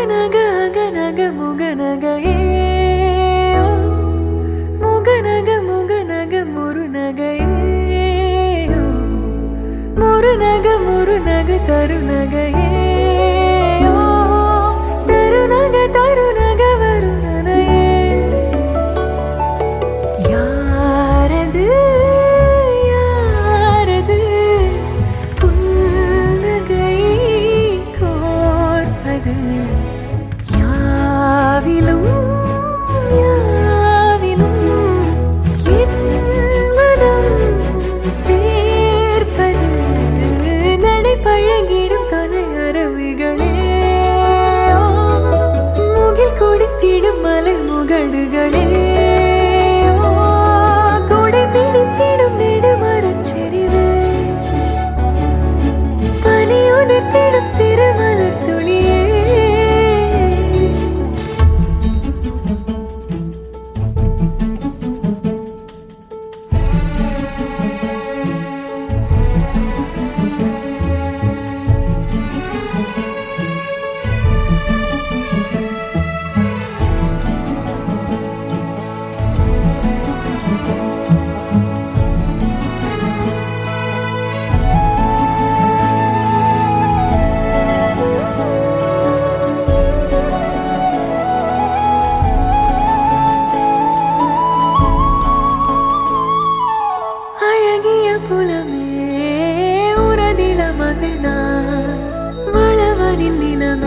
முகநக அகநக முகநகையே முகநக முகநக முருநகையே முருநக முருநக தருநகையே தருநக தருநக வருணனையே யாரது யாரது புன்னகை கோர்ப்பது யாவிலும் யாவிலும் என் மனம் சேர்ப்பது நடை பழகிடும் தொலை அரவிகளே முகில் கொடுத்திடும் மலை முகடுகளே கொடை பிடித்திடும் நெடுமரச் செறிவே பனி உதிர்த்திடும் சிறு மலர் துளியே புலமே உரதில மகனா வளவனின் நிலமே